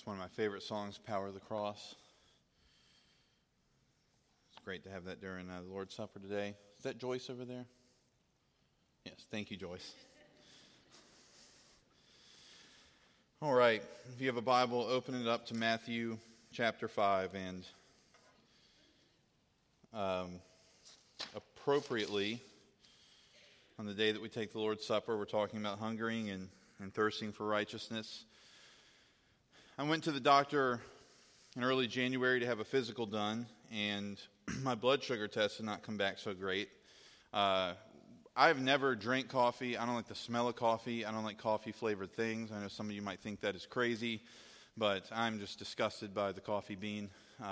It's one of my favorite songs, Power of the Cross. It's great to have that during the Lord's Supper today. Is that Joyce over there? Yes, thank you, Joyce. All right, if you have a Bible, open it up to Matthew chapter 5, and appropriately, on the day that we take the Lord's Supper, we're talking about hungering and thirsting for righteousness. I went to the doctor in early January to have a physical done, and my blood sugar test did not come back so great. I've never drank coffee. I don't like the smell of coffee. I don't like coffee-flavored things. I know some of you might think that is crazy, but I'm just disgusted by the coffee bean.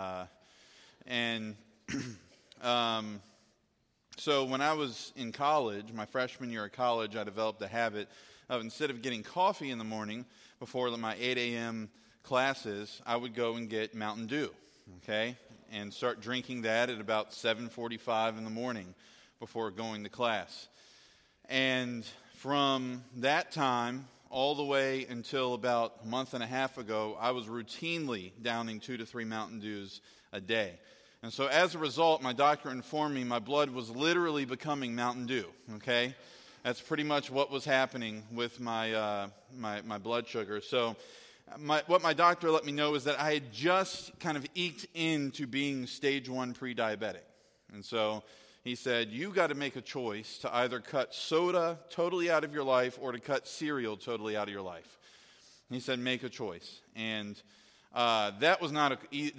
So when I was in college, my freshman year of college, I developed a habit of, instead of getting coffee in the morning before my 8 a.m. classes, I would go and get Mountain Dew, okay, and start drinking that at about 7:45 in the morning before going to class. And from that time all the way until about a month and a half ago, I was routinely downing 2 to 3 Mountain Dews a day. And so as a result, my doctor informed me my blood was literally becoming Mountain Dew, okay? That's pretty much what was happening with my blood sugar. So what my doctor let me know is that I had just kind of eked into being stage 1 pre-diabetic. And so he said, you got to make a choice to either cut soda totally out of your life or to cut cereal totally out of your life. And he said, make a choice. And that was not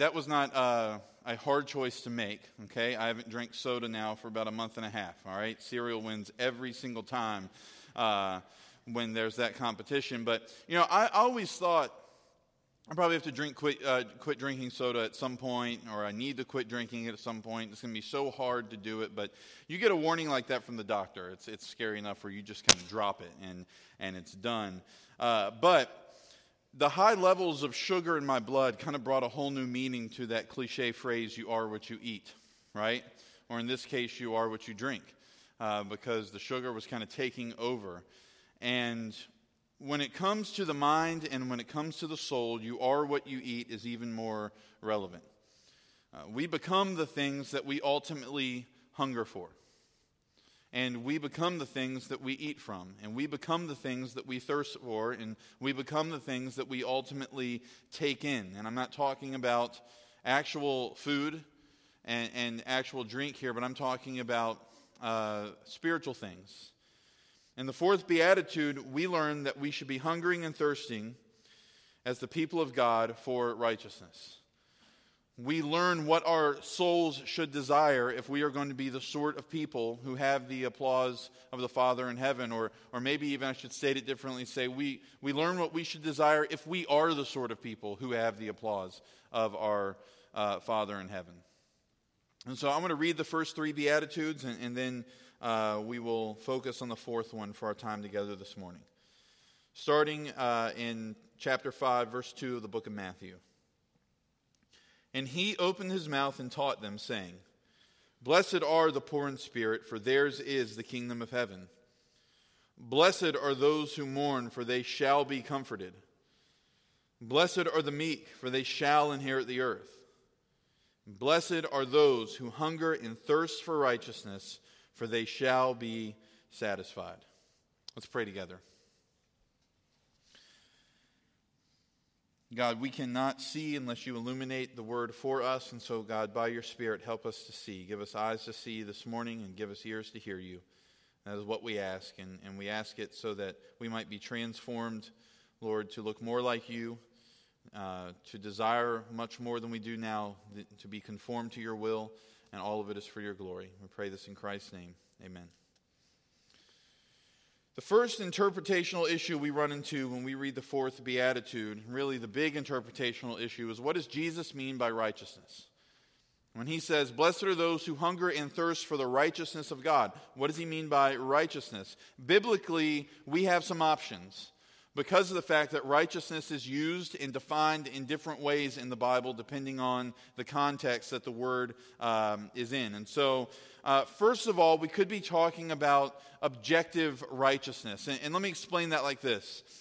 a hard choice to make, okay? I haven't drank soda now for about a month and a half, all right? Cereal wins every single time when there's that competition. But, you know, I always thought I probably have to quit drinking soda at some point, or I need to quit drinking it at some point. It's going to be so hard to do it. But you get a warning like that from the doctor. It's scary enough where you just kind of drop it and it's done. But the high levels of sugar in my blood kind of brought a whole new meaning to that cliche phrase, you are what you eat, right? Or in this case, you are what you drink, because the sugar was kind of taking over. And when it comes to the mind and when it comes to the soul, you are what you eat is even more relevant. We become the things that we ultimately hunger for. And we become the things that we eat from. And we become the things that we thirst for. And we become the things that we ultimately take in. And I'm not talking about actual food and actual drink here, but I'm talking about spiritual things. In the fourth beatitude, we learn that we should be hungering and thirsting as the people of God for righteousness. We learn what our souls should desire if we are going to be the sort of people who have the applause of the Father in heaven. Or maybe even I should state it differently, say we learn what we should desire if we are the sort of people who have the applause of our Father in heaven. And so I'm going to read the first 3 Beatitudes, and then we will focus on the fourth one for our time together this morning. Starting in chapter 5, verse 2 of the book of Matthew. And he opened his mouth and taught them, saying, Blessed are the poor in spirit, for theirs is the kingdom of heaven. Blessed are those who mourn, for they shall be comforted. Blessed are the meek, for they shall inherit the earth. Blessed are those who hunger and thirst for righteousness, for they shall be satisfied. Let's pray together. God, we cannot see unless you illuminate the word for us. And so, God, by your Spirit, help us to see. Give us eyes to see this morning and give us ears to hear you. That is what we ask. And we ask it so that we might be transformed, Lord, to look more like you, to desire much more than we do now, to be conformed to your will. And all of it is for your glory. We pray this in Christ's name. Amen. The first interpretational issue we run into when we read the fourth beatitude, really the big interpretational issue, is what does Jesus mean by righteousness? When he says, blessed are those who hunger and thirst for the righteousness of God, what does he mean by righteousness? Biblically, we have some options because of the fact that righteousness is used and defined in different ways in the Bible depending on the context that the word is in. And so, first of all, we could be talking about objective righteousness. And let me explain that like this.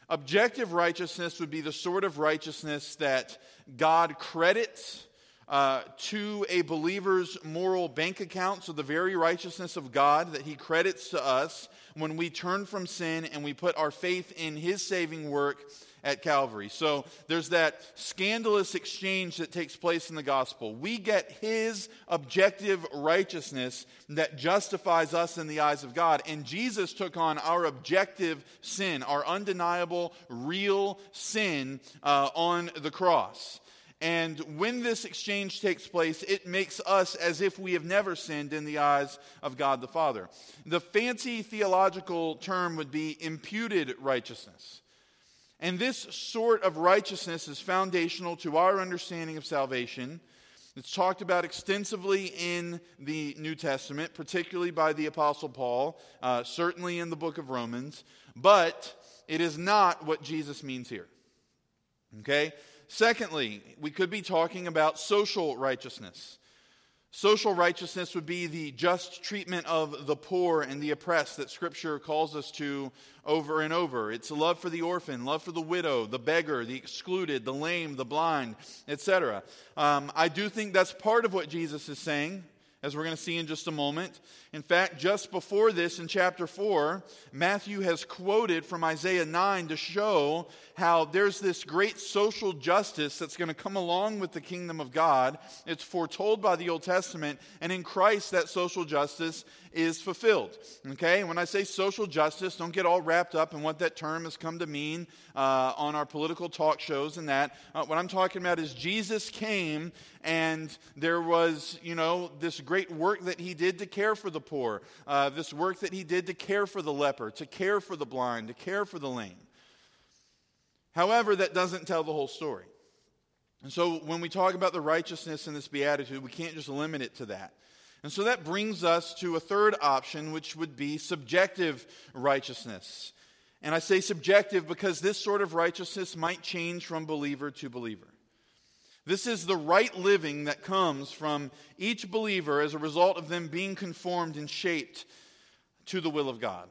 Objective righteousness would be the sort of righteousness that God credits to a believer's moral bank account. So the very righteousness of God that he credits to us when we turn from sin and we put our faith in his saving work at Calvary. So there's that scandalous exchange that takes place in the gospel. We get his objective righteousness that justifies us in the eyes of God. And Jesus took on our objective sin, our undeniable, real sin on the cross. And when this exchange takes place, it makes us as if we have never sinned in the eyes of God the Father. The fancy theological term would be imputed righteousness. And this sort of righteousness is foundational to our understanding of salvation. It's talked about extensively in the New Testament, particularly by the Apostle Paul, certainly in the book of Romans. But it is not what Jesus means here. Okay? Secondly, we could be talking about social righteousness. Social righteousness would be the just treatment of the poor and the oppressed that Scripture calls us to over and over. It's love for the orphan, love for the widow, the beggar, the excluded, the lame, the blind, etc. I do think that's part of what Jesus is saying, as we're going to see in just a moment. In fact, just before this, in chapter 4, Matthew has quoted from Isaiah 9 to show how there's this great social justice that's going to come along with the kingdom of God. It's foretold by the Old Testament, and in Christ that social justice is fulfilled. Okay? When I say social justice, don't get all wrapped up in what that term has come to mean on our political talk shows and that. What I'm talking about is Jesus came, and there was, this great work that he did to care for the poor, this work that he did to care for the leper, to care for the blind, to care for the lame. However, that doesn't tell the whole story. And so when we talk about the righteousness in this beatitude, we can't just limit it to that. And so that brings us to a third option, which would be subjective righteousness. And I say subjective because this sort of righteousness might change from believer to believer. This is the right living that comes from each believer as a result of them being conformed and shaped to the will of God.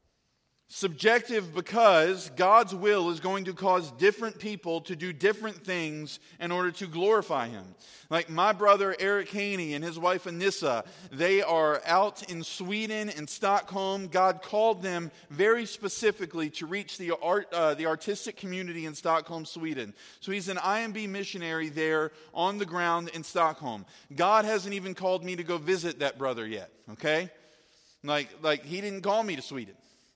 Subjective because God's will is going to cause different people to do different things in order to glorify Him. Like my brother Eric Haney and his wife Anissa, they are out in Sweden and Stockholm. God called them very specifically to reach the artistic community in Stockholm, Sweden. So he's an IMB missionary there on the ground in Stockholm. God hasn't even called me to go visit that brother yet, okay? Like he didn't call me to Sweden.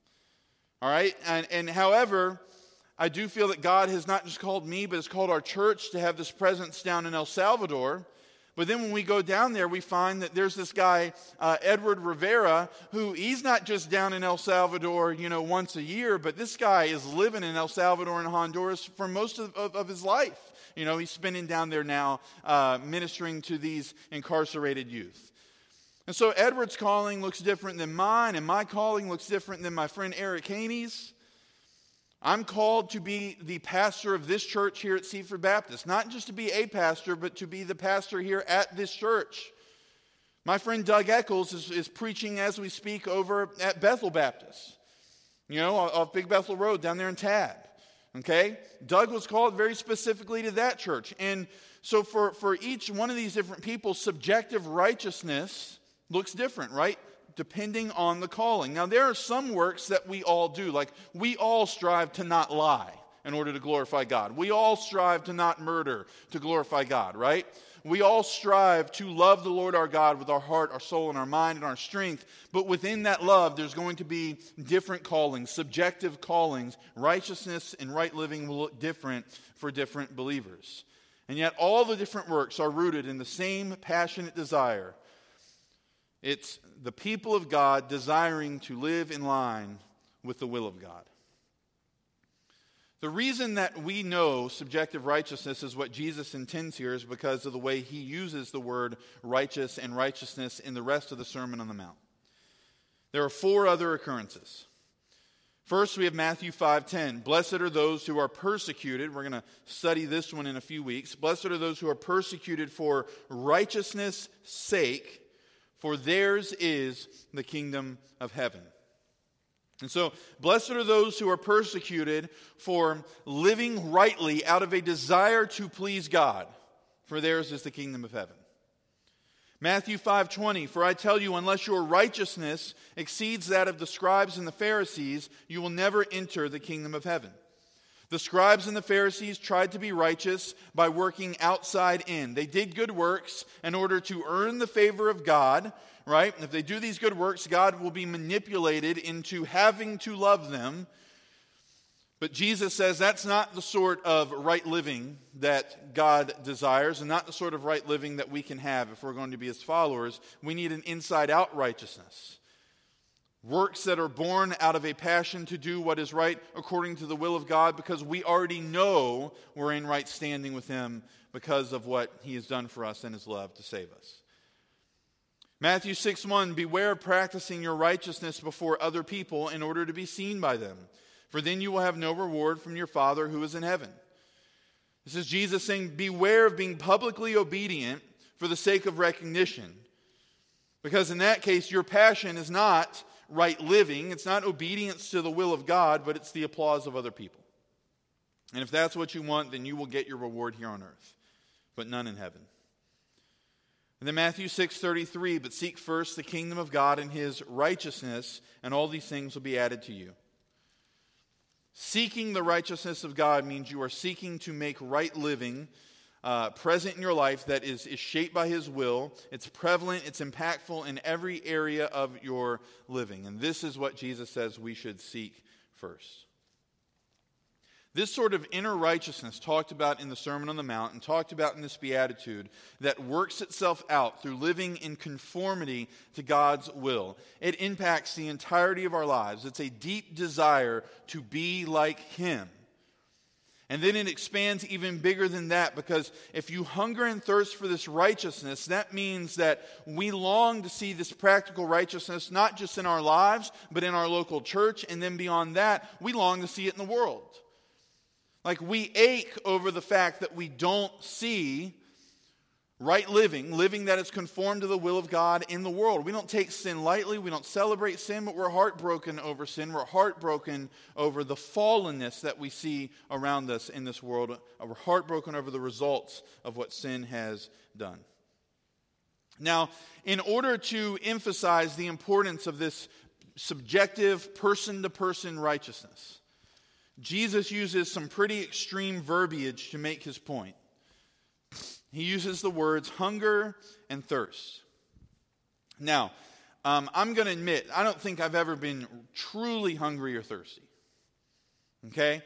All right, and however, I do feel that God has not just called me, but has called our church to have this presence down in El Salvador. But then when we go down there, we find that there's this guy, Edward Rivera, who he's not just down in El Salvador, once a year, but this guy is living in El Salvador and Honduras for most of his life. He's spending down there now ministering to these incarcerated youth. And so Edward's calling looks different than mine, and my calling looks different than my friend Eric Haney's. I'm called to be the pastor of this church here at Seaford Baptist. Not just to be a pastor, but to be the pastor here at this church. My friend Doug Eccles is preaching as we speak over at Bethel Baptist. Off Big Bethel Road down there in Tab. Okay? Doug was called very specifically to that church. And so for each one of these different people, subjective righteousness looks different, right? Depending on the calling. Now, there are some works that we all do. Like, we all strive to not lie in order to glorify God. We all strive to not murder to glorify God, right? We all strive to love the Lord our God with our heart, our soul, and our mind, and our strength. But within that love, there's going to be different callings, subjective callings. Righteousness and right living will look different for different believers. And yet, all the different works are rooted in the same passionate desire. It's the people of God desiring to live in line with the will of God. The reason that we know subjective righteousness is what Jesus intends here is because of the way he uses the word righteous and righteousness in the rest of the Sermon on the Mount. There are 4 other occurrences. First, we have Matthew 5:10. Blessed are those who are persecuted. We're going to study this one in a few weeks. Blessed are those who are persecuted for righteousness' sake, for theirs is the kingdom of heaven. And so, blessed are those who are persecuted for living rightly out of a desire to please God, for theirs is the kingdom of heaven. Matthew 5:20, for I tell you, unless your righteousness exceeds that of the scribes and the Pharisees, you will never enter the kingdom of heaven. The scribes and the Pharisees tried to be righteous by working outside in. They did good works in order to earn the favor of God, right? If they do these good works, God will be manipulated into having to love them. But Jesus says that's not the sort of right living that God desires, and not the sort of right living that we can have if we're going to be His followers. We need an inside-out righteousness. Works that are born out of a passion to do what is right according to the will of God, because we already know we're in right standing with Him because of what He has done for us in His love to save us. Matthew 6:1, beware of practicing your righteousness before other people in order to be seen by them, for then you will have no reward from your Father who is in heaven. This is Jesus saying, beware of being publicly obedient for the sake of recognition. Because in that case, your passion is not right living, it's not obedience to the will of God, but it's the applause of other people. And if that's what you want, then you will get your reward here on earth, but none in heaven. And then Matthew 6:33, but seek first the kingdom of God and His righteousness, and all these things will be added to you. Seeking the righteousness of God means you are seeking to make right living present in your life that is shaped by His will. It's prevalent, it's impactful in every area of your living. And this is what Jesus says we should seek first. This sort of inner righteousness talked about in the Sermon on the Mount and talked about in this beatitude that works itself out through living in conformity to God's will. It impacts the entirety of our lives. It's a deep desire to be like Him. And then it expands even bigger than that, because if you hunger and thirst for this righteousness, that means that we long to see this practical righteousness not just in our lives, but in our local church, and then beyond that, we long to see it in the world. Like, we ache over the fact that we don't see right living that is conformed to the will of God in the world. We don't take sin lightly. We don't celebrate sin, but we're heartbroken over sin. We're heartbroken over the fallenness that we see around us in this world. We're heartbroken over the results of what sin has done. Now, in order to emphasize the importance of this subjective, person-to-person righteousness, Jesus uses some pretty extreme verbiage to make His point. He uses the words hunger and thirst. Now, I'm going to admit, I don't think I've ever been truly hungry or thirsty. Okay?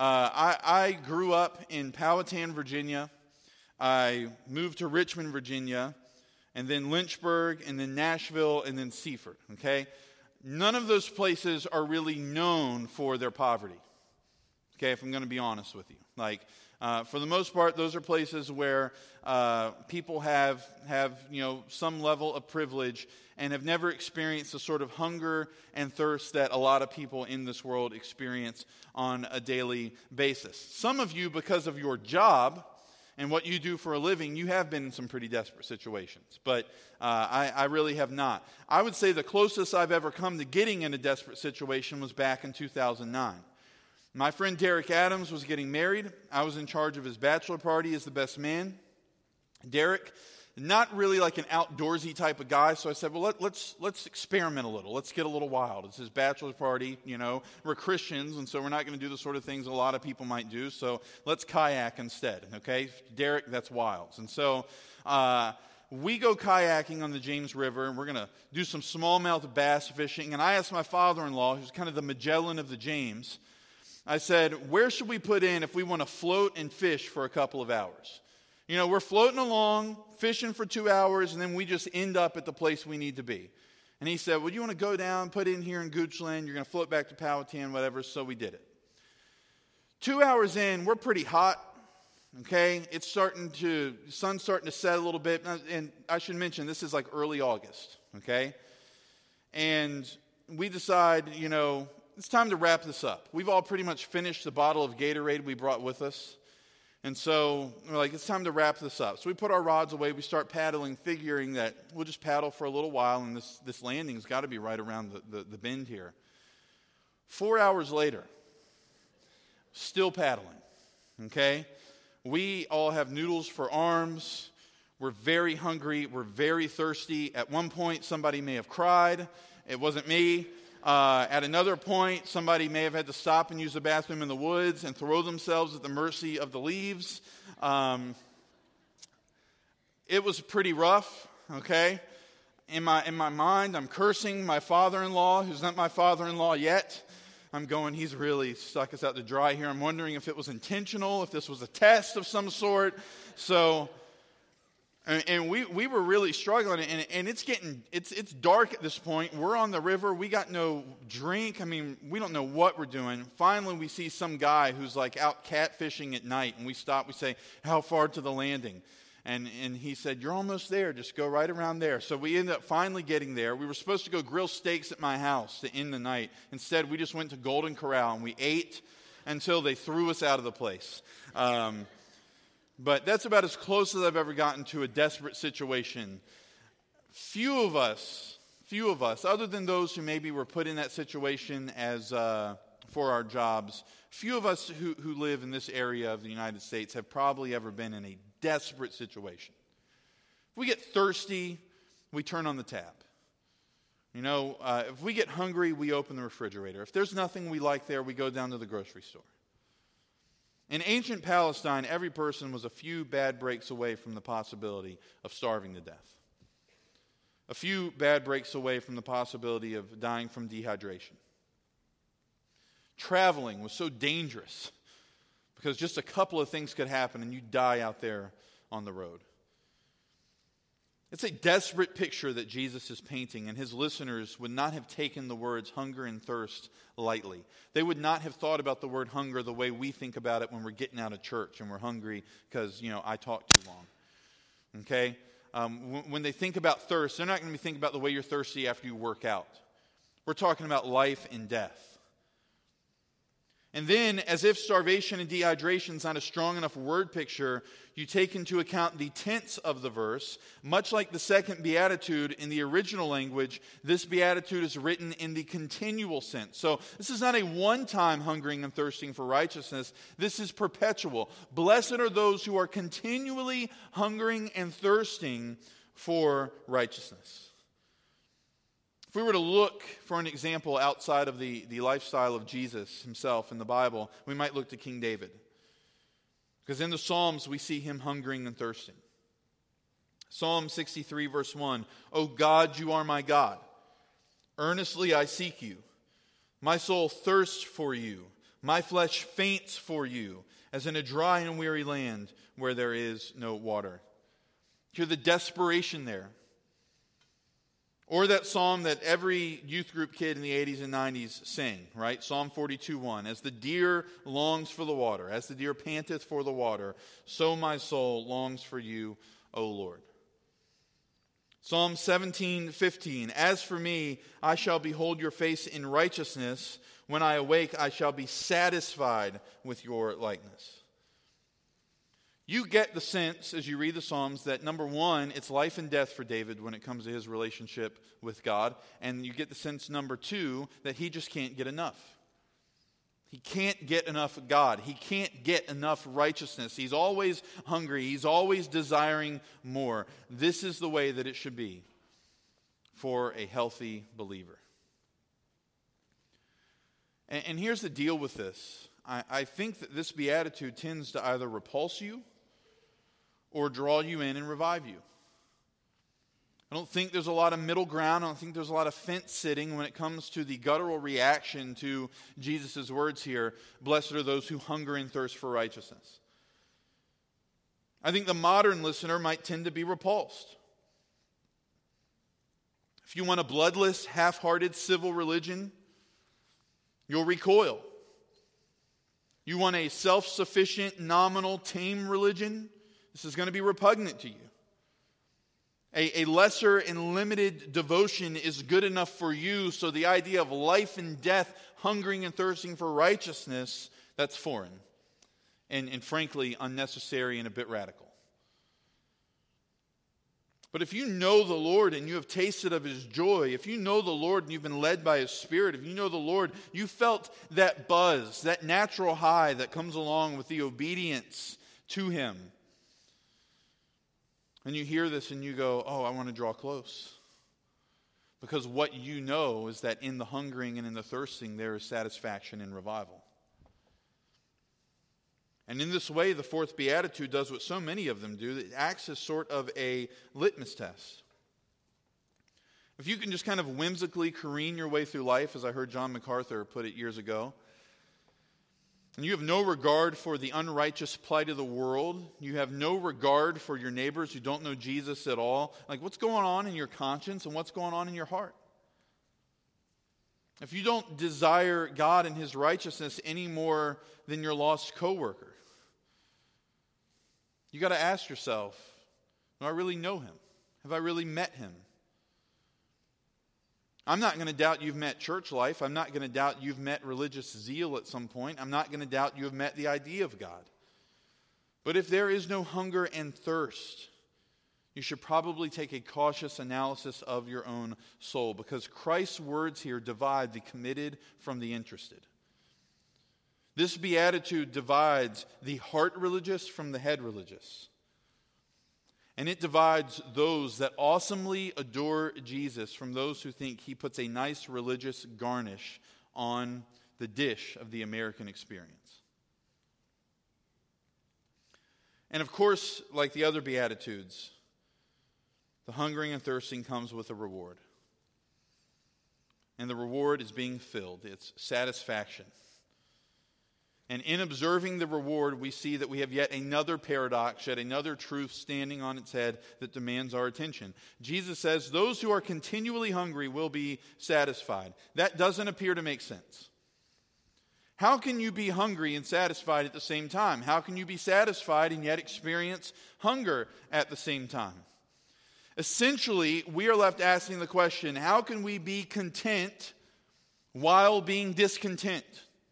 I grew up in Powhatan, Virginia. I moved to Richmond, Virginia, and then Lynchburg, and then Nashville, and then Seaford. Okay? None of those places are really known for their poverty. Okay, if I'm going to be honest with you. Like, for the most part, those are places where people have some level of privilege and have never experienced the sort of hunger and thirst that a lot of people in this world experience on a daily basis. Some of you, because of your job and what you do for a living, you have been in some pretty desperate situations. But I really have not. I would say the closest I've ever come to getting in a desperate situation was back in 2009. My friend Derek Adams was getting married. I was in charge of his bachelor party as the best man. Derek, not really like an outdoorsy type of guy, so I said, well, let's experiment a little. Let's get a little wild. It's his bachelor party, We're Christians, and so we're not going to do the sort of things a lot of people might do, so let's kayak instead, okay? Derek, that's wild. And so we go kayaking on the James River, and we're going to do some smallmouth bass fishing, and I asked my father-in-law, who's kind of the Magellan of the James, I said, where should we put in if we want to float and fish for a couple of hours? We're floating along, fishing for 2 hours, and then we just end up at the place we need to be. And he said, well, you want to go down, put in here in Goochland, you're going to float back to Powhatan, whatever, so we did it. 2 hours in, we're pretty hot, okay? Sun's starting to set a little bit, and I should mention, this is like early August, okay? And we decide, it's time to wrap this up. We've all pretty much finished the bottle of Gatorade we brought with us. And so we're like, it's time to wrap this up. So we put our rods away. We start paddling, figuring that we'll just paddle for a little while, and this landing's got to be right around the bend here. 4 hours later, still paddling, okay? We all have noodles for arms. We're very hungry. We're very thirsty. At one point, somebody may have cried. It wasn't me. At another point, somebody may have had to stop and use the bathroom in the woods and throw themselves at the mercy of the leaves. It was pretty rough, okay? In my mind, I'm cursing my father-in-law, who's not my father-in-law yet. I'm going, he's really stuck us out to dry here. I'm wondering if it was intentional, if this was a test of some sort. So, and we were really struggling, and it's dark at this point. We're on the river. We got no drink. I mean, we don't know what we're doing. Finally, we see some guy who's like out catfishing at night, and we stop. We say, how far to the landing? And he said, you're almost there. Just go right around there. So we ended up finally getting there. We were supposed to go grill steaks at my house to end the night. Instead, we just went to Golden Corral, and we ate until they threw us out of the place. But that's about as close as I've ever gotten to a desperate situation. Few of us, other than those who maybe were put in that situation as for our jobs, few of us who live in this area of the United States have probably ever been in a desperate situation. If we get thirsty, we turn on the tap. You know, if we get hungry, we open the refrigerator. If there's nothing we like there, we go down to the grocery store. In ancient Palestine, every person was a few bad breaks away from the possibility of starving to death. A few bad breaks away from the possibility of dying from dehydration. Traveling was so dangerous because just a couple of things could happen and you die out there on the road. It's a desperate picture that Jesus is painting, and his listeners would not have taken the words hunger and thirst lightly. They would not have thought about the word hunger the way we think about it when we're getting out of church and we're hungry because, I talked too long. Okay? When they think about thirst, they're not going to be thinking about the way you're thirsty after you work out. We're talking about life and death. And then, as if starvation and dehydration is not a strong enough word picture, you take into account the tense of the verse. Much like the second beatitude in the original language, this beatitude is written in the continual sense. So this is not a one-time hungering and thirsting for righteousness. This is perpetual. Blessed are those who are continually hungering and thirsting for righteousness. If we were to look for an example outside of the lifestyle of Jesus himself in the Bible, we might look to King David. Because in the Psalms, we see him hungering and thirsting. Psalm 63, verse 1, O God, you are my God. Earnestly I seek you. My soul thirsts for you. My flesh faints for you, as in a dry and weary land where there is no water. Hear the desperation there. Or that psalm that every youth group kid in the 80s and 90s sang, right? Psalm 42:1. As the deer longs for the water, as the deer panteth for the water, so my soul longs for you, O Lord. Psalm 17:15. As for me, I shall behold your face in righteousness. When I awake, I shall be satisfied with your likeness. You get the sense as you read the Psalms that, number one, it's life and death for David when it comes to his relationship with God. And you get the sense, number two, that he just can't get enough. He can't get enough of God. He can't get enough righteousness. He's always hungry. He's always desiring more. This is the way that it should be for a healthy believer. And here's the deal with this. I think that this beatitude tends to either repulse you or draw you in and revive you. I don't think there's a lot of middle ground. I don't think there's a lot of fence sitting when it comes to the guttural reaction to Jesus' words here. Blessed are those who hunger and thirst for righteousness. I think the modern listener might tend to be repulsed. If you want a bloodless, half-hearted civil religion, you'll recoil. You want a self-sufficient, nominal, tame religion, this is going to be repugnant to you. A lesser and limited devotion is good enough for you, so the idea of life and death, hungering and thirsting for righteousness, that's foreign and frankly unnecessary and a bit radical. But if you know the Lord and you have tasted of His joy, if you know the Lord and you've been led by His Spirit, if you know the Lord, you felt that buzz, that natural high that comes along with the obedience to Him. And you hear this and you go, oh, I want to draw close. Because what you know is that in the hungering and in the thirsting, there is satisfaction and revival. And in this way, the fourth beatitude does what so many of them do. It acts as sort of a litmus test. If you can just kind of whimsically careen your way through life, as I heard John MacArthur put it years ago, and you have no regard for the unrighteous plight of the world, you have no regard for your neighbors who don't know Jesus at all, like what's going on in your conscience and what's going on in your heart? If you don't desire God and His righteousness any more than your lost coworker, you got to ask yourself, do I really know Him? Have I really met Him? I'm not going to doubt you've met church life. I'm not going to doubt you've met religious zeal at some point. I'm not going to doubt you have met the idea of God. But if there is no hunger and thirst, you should probably take a cautious analysis of your own soul, because Christ's words here divide the committed from the interested. This beatitude divides the heart religious from the head religious. And it divides those that awesomely adore Jesus from those who think He puts a nice religious garnish on the dish of the American experience. And of course, like the other beatitudes, the hungering and thirsting comes with a reward. And the reward is being filled. It's satisfaction. And in observing the reward, we see that we have yet another paradox, yet another truth standing on its head that demands our attention. Jesus says, those who are continually hungry will be satisfied. That doesn't appear to make sense. How can you be hungry and satisfied at the same time? How can you be satisfied and yet experience hunger at the same time? Essentially, we are left asking the question, how can we be content while being discontent?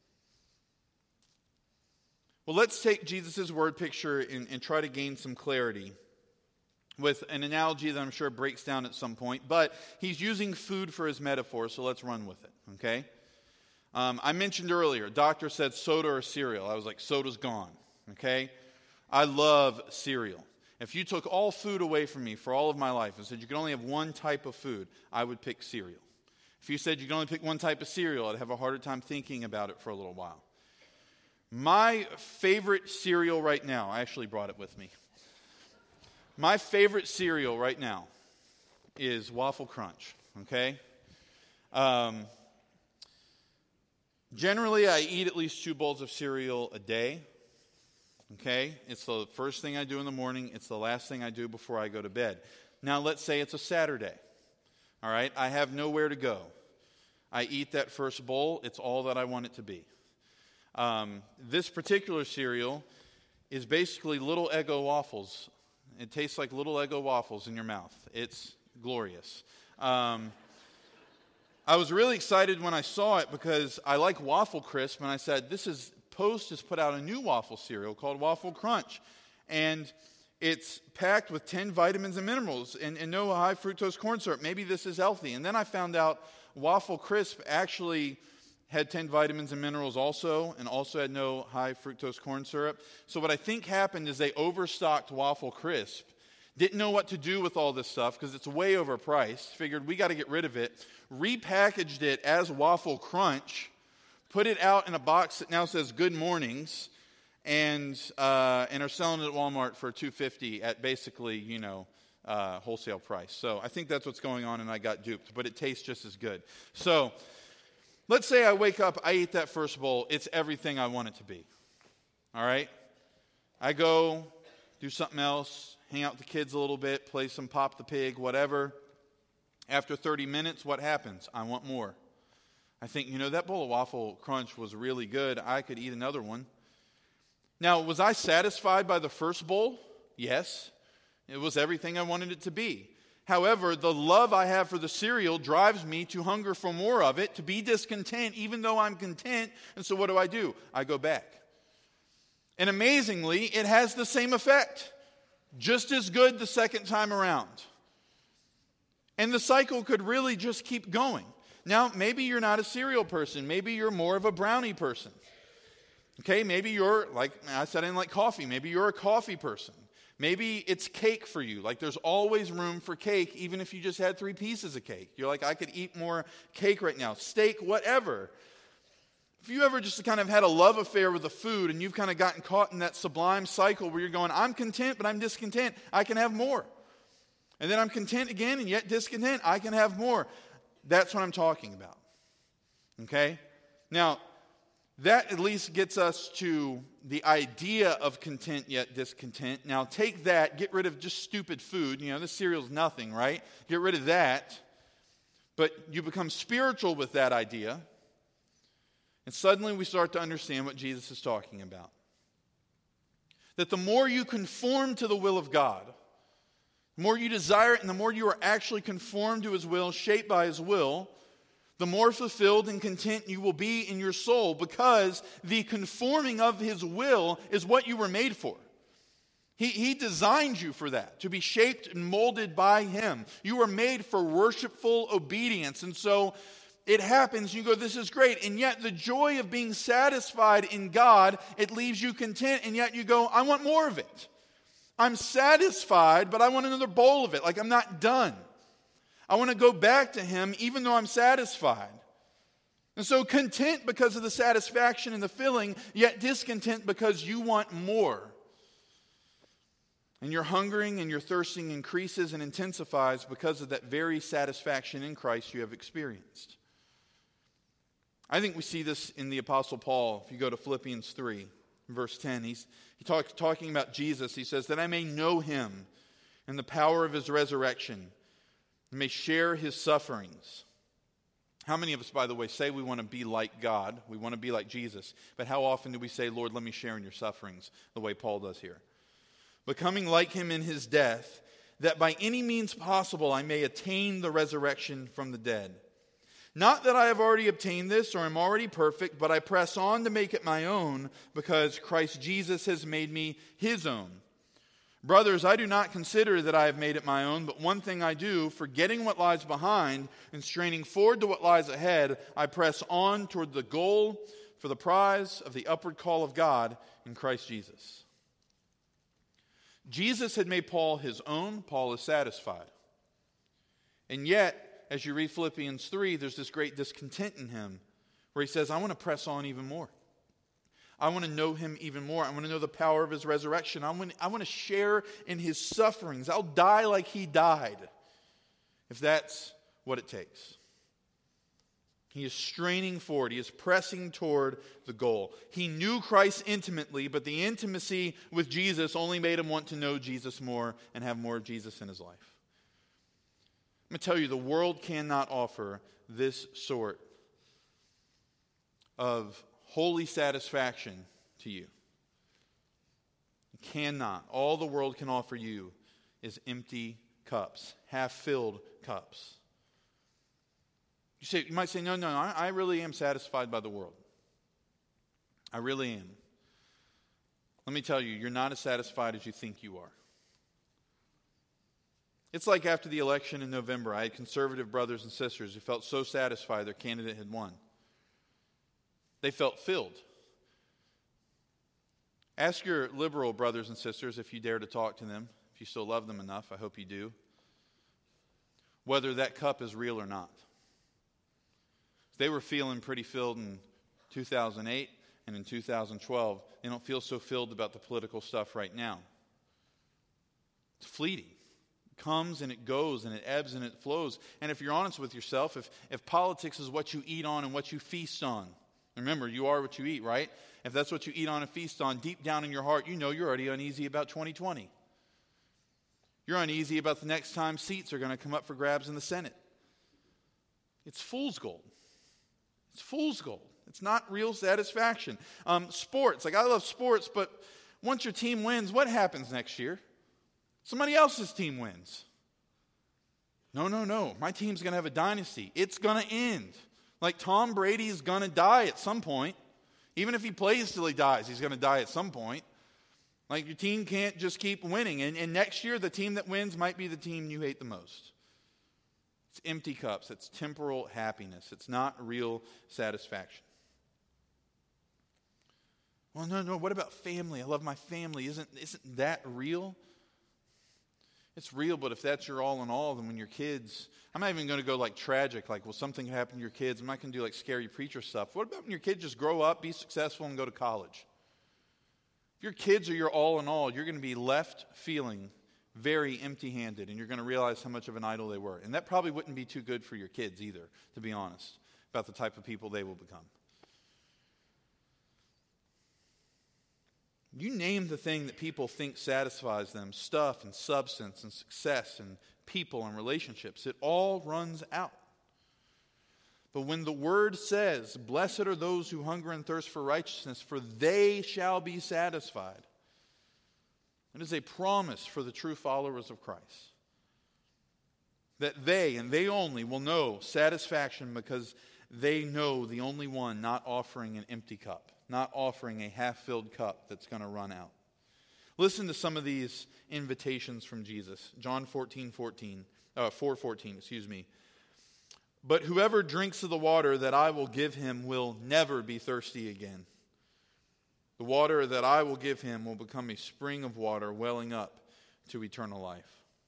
Well, let's take Jesus' word picture and try to gain some clarity with an analogy that I'm sure breaks down at some point. But He's using food for His metaphor, so let's run with it, okay? I mentioned earlier, doctor said soda or cereal. I was like, soda's gone, okay? I love cereal. If you took all food away from me for all of my life and said you could only have one type of food, I would pick cereal. If you said you could only pick one type of cereal, I'd have a harder time thinking about it for a little while. My favorite cereal right now, I actually brought it with me. My favorite cereal right now is Waffle Crunch, okay? Generally, I eat at least 2 bowls of cereal a day, okay? It's the first thing I do in the morning. It's the last thing I do before I go to bed. Now, let's say it's a Saturday, all right? I have nowhere to go. I eat that first bowl. It's all that I want it to be. This particular cereal is basically little Eggo waffles. It tastes like little Eggo waffles in your mouth. It's glorious. I was really excited when I saw it because I like Waffle Crisp, and I said, Post has put out a new waffle cereal called Waffle Crunch, and it's packed with 10 vitamins and minerals and no high fructose corn syrup. Maybe this is healthy. And then I found out Waffle Crisp actually had 10 vitamins and minerals also, and also had no high fructose corn syrup. So what I think happened is they overstocked Waffle Crisp, didn't know what to do with all this stuff because it's way overpriced, figured we got to get rid of it, repackaged it as Waffle Crunch, put it out in a box that now says Good Mornings, and are selling it at Walmart for $2.50 at basically, wholesale price. So I think that's what's going on, and I got duped, but it tastes just as good. So let's say I wake up, I eat that first bowl. It's everything I want it to be. All right? I go do something else, hang out with the kids a little bit, play some Pop the Pig, whatever. After 30 minutes, what happens? I want more. I think, that bowl of Waffle Crunch was really good. I could eat another one. Now, was I satisfied by the first bowl? Yes. It was everything I wanted it to be. However, the love I have for the cereal drives me to hunger for more of it, to be discontent, even though I'm content. And so what do? I go back. And amazingly, it has the same effect. Just as good the second time around. And the cycle could really just keep going. Now, maybe you're not a cereal person. Maybe you're more of a brownie person. Okay, maybe you're, like I said, I didn't like coffee. Maybe you're a coffee person. Maybe it's cake for you. Like there's always room for cake, even if you just had 3 pieces of cake. You're like, I could eat more cake right now. Steak, whatever. If you ever just kind of had a love affair with the food and you've kind of gotten caught in that sublime cycle where you're going, I'm content, but I'm discontent. I can have more. And then I'm content again and yet discontent. I can have more. That's what I'm talking about. Okay? Now, that at least gets us to the idea of content yet discontent. Now take that, get rid of just stupid food. You know, this cereal's nothing, right? Get rid of that. But you become spiritual with that idea. And suddenly we start to understand what Jesus is talking about. That the more you conform to the will of God, the more you desire it and the more you are actually conformed to His will, shaped by His will, the more fulfilled and content you will be in your soul, because the conforming of His will is what you were made for. He designed you for that, to be shaped and molded by Him. You were made for worshipful obedience. And so it happens, you go, this is great. And yet the joy of being satisfied in God, it leaves you content. And yet you go, I want more of it. I'm satisfied, but I want another bowl of it. Like I'm not done. I want to go back to Him even though I'm satisfied. And so content because of the satisfaction and the filling, yet discontent because you want more. And your hungering and your thirsting increases and intensifies because of that very satisfaction in Christ you have experienced. I think we see this in the Apostle Paul. If you go to Philippians 3, verse 10, he talking about Jesus. He says, that I may know Him and the power of His resurrection, and may share His sufferings. How many of us, by the way, say we want to be like God? We want to be like Jesus. But how often do we say, Lord, let me share in your sufferings, the way Paul does here? Becoming like Him in His death, that by any means possible I may attain the resurrection from the dead. Not that I have already obtained this or am already perfect, but I press on to make it my own, because Christ Jesus has made me His own. Brothers, I do not consider that I have made it my own, but one thing I do, forgetting what lies behind and straining forward to what lies ahead, I press on toward the goal for the prize of the upward call of God in Christ Jesus. Jesus had made Paul His own. Paul is satisfied. And yet, as you read Philippians 3, there's this great discontent in him where he says, I want to press on even more. I want to know Him even more. I want to know the power of His resurrection. I want to share in His sufferings. I'll die like He died, if that's what it takes. He is straining forward. He is pressing toward the goal. He knew Christ intimately, but the intimacy with Jesus only made him want to know Jesus more and have more of Jesus in his life. I'm going to tell you, the world cannot offer this sort of holy satisfaction to you. It cannot. All the world can offer you is empty cups, half-filled cups. You might say, no, I really am satisfied by the world. I really am. Let me tell you, you're not as satisfied as you think you are. It's like after the election in November, I had conservative brothers and sisters who felt so satisfied their candidate had won. They felt filled. Ask your liberal brothers and sisters, if you dare to talk to them, if you still love them enough, I hope you do, whether that cup is real or not. They were feeling pretty filled in 2008 and in 2012. They don't feel so filled about the political stuff right now. It's fleeting. It comes and it goes and it ebbs and it flows. And if you're honest with yourself, if politics is what you eat on and what you feast on, remember, you are what you eat, right? If that's what you eat on and feast on, deep down in your heart, you know you're already uneasy about 2020. You're uneasy about the next time seats are going to come up for grabs in the Senate. It's fool's gold. It's fool's gold. It's not real satisfaction. Sports, like I love sports, but once your team wins, what happens next year? Somebody else's team wins. No. My team's going to have a dynasty. It's going to end. Like Tom Brady's going to die at some point. Even if he plays till he dies, he's going to die at some point. Like your team can't just keep winning. And next year, the team that wins might be the team you hate the most. It's empty cups. It's temporal happiness. It's not real satisfaction. Well, no, what about family? I love my family. Isn't that real? It's real, but if that's your all in all, then when your kids, I'm not even going to go like tragic, like, well, something happened to your kids. I'm not going to do like scary preacher stuff. What about when your kids just grow up, be successful, and go to college? If your kids are your all in all, you're going to be left feeling very empty-handed, and you're going to realize how much of an idol they were. And that probably wouldn't be too good for your kids either, to be honest, about the type of people they will become. You name the thing that people think satisfies them, stuff and substance and success and people and relationships, it all runs out. But when the word says, blessed are those who hunger and thirst for righteousness, for they shall be satisfied, it is a promise for the true followers of Christ. That they, and they only, will know satisfaction because they know the only one not offering an empty cup, not offering a half-filled cup that's going to run out. Listen to some of these invitations from Jesus. John 4:14. But whoever drinks of the water that I will give him will never be thirsty again. The water that I will give him will become a spring of water welling up to eternal life.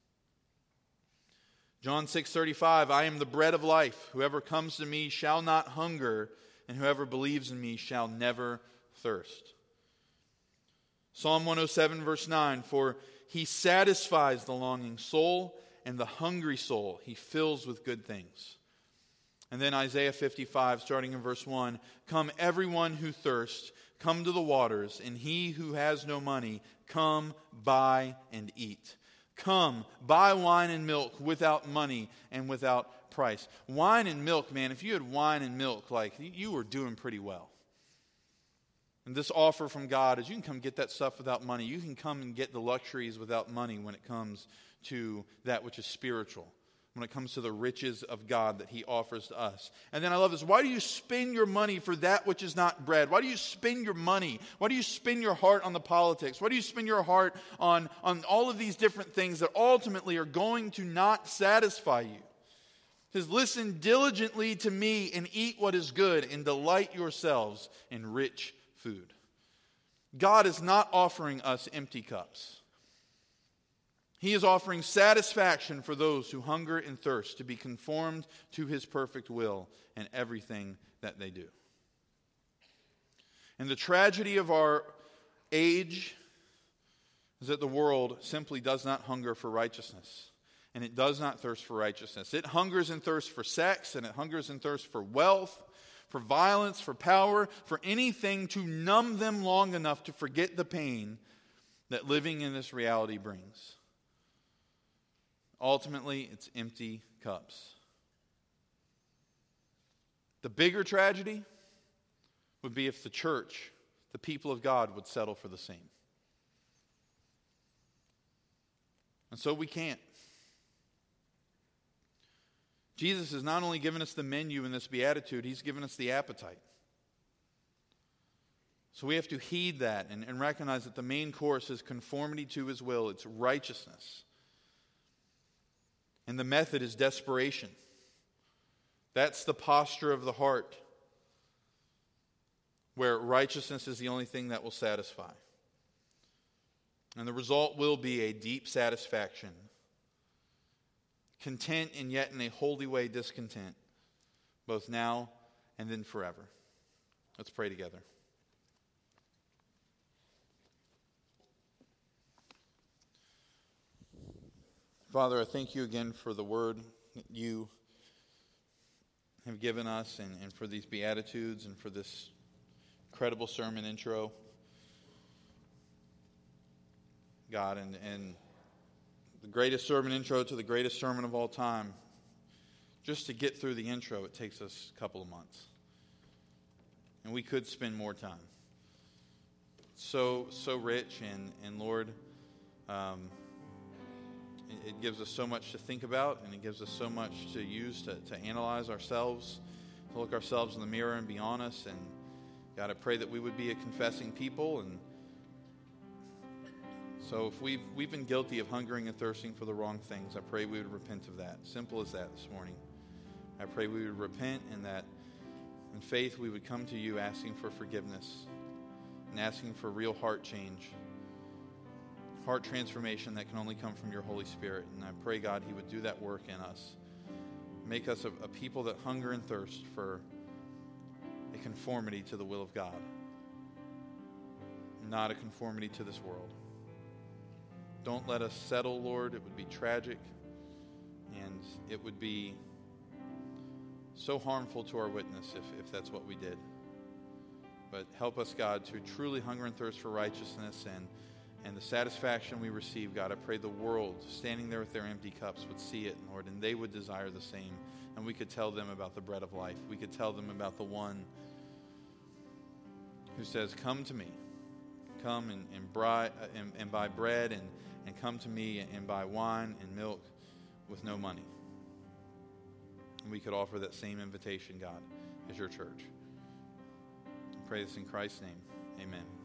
John 6:35, I am the bread of life. Whoever comes to me shall not hunger, and whoever believes in me shall never thirst. Psalm 107 verse 9, for he satisfies the longing soul, and the hungry soul he fills with good things. And then Isaiah 55, starting in verse 1, come everyone who thirsts, come to the waters, and he who has no money, come buy and eat. Come, buy wine and milk without money and without price. Wine and milk, man, if you had wine and milk, like, you were doing pretty well. And this offer from God is you can come get that stuff without money. You can come and get the luxuries without money when it comes to that which is spiritual, when it comes to the riches of God that he offers to us. And then I love this. Why do you spend your money for that which is not bread? Why do you spend your money? Why do you spend your heart on the politics? Why do you spend your heart on all of these different things that ultimately are going to not satisfy you? It says, listen diligently to me and eat what is good and delight yourselves in rich food. God is not offering us empty cups. He is offering satisfaction for those who hunger and thirst to be conformed to his perfect will in everything that they do. And the tragedy of our age is that the world simply does not hunger for righteousness. And it does not thirst for righteousness. It hungers and thirsts for sex, and it hungers and thirsts for wealth, for violence, for power, for anything to numb them long enough to forget the pain that living in this reality brings. Ultimately, it's empty cups. The bigger tragedy would be if the church, the people of God, would settle for the same. And so we can't. Jesus has not only given us the menu in this beatitude, he's given us the appetite. So we have to heed that and recognize that the main course is conformity to his will. It's righteousness. And the method is desperation. That's the posture of the heart, where righteousness is the only thing that will satisfy. And the result will be a deep satisfaction, content and yet in a holy way discontent, both now and then forever. Let's pray together. Father, I thank you again for the word that you have given us and for these Beatitudes and for this incredible sermon intro. God, and the greatest sermon intro to the greatest sermon of all time, just to get through the intro, it takes us a couple of months. And we could spend more time. So rich, and Lord, it gives us so much to think about, and it gives us so much to use to analyze ourselves, to look ourselves in the mirror and be honest. And God, I pray that we would be a confessing people, and So if we've been guilty of hungering and thirsting for the wrong things, I pray we would repent of that. Simple as that this morning. I pray we would repent, and that in faith we would come to you asking for forgiveness and asking for real heart change, heart transformation that can only come from your Holy Spirit. And I pray, God, he would do that work in us. Make us a people that hunger and thirst for a conformity to the will of God, not a conformity to this world. Don't let us settle, Lord. It would be tragic, and it would be so harmful to our witness if that's what we did. But help us, God, to truly hunger and thirst for righteousness and the satisfaction we receive, God. I pray the world standing there with their empty cups would see it, Lord, and they would desire the same. And we could tell them about the bread of life. We could tell them about the one who says, come to me. Come and buy bread and come to me and buy wine and milk with no money. And we could offer that same invitation, God, as your church. I pray this in Christ's name. Amen.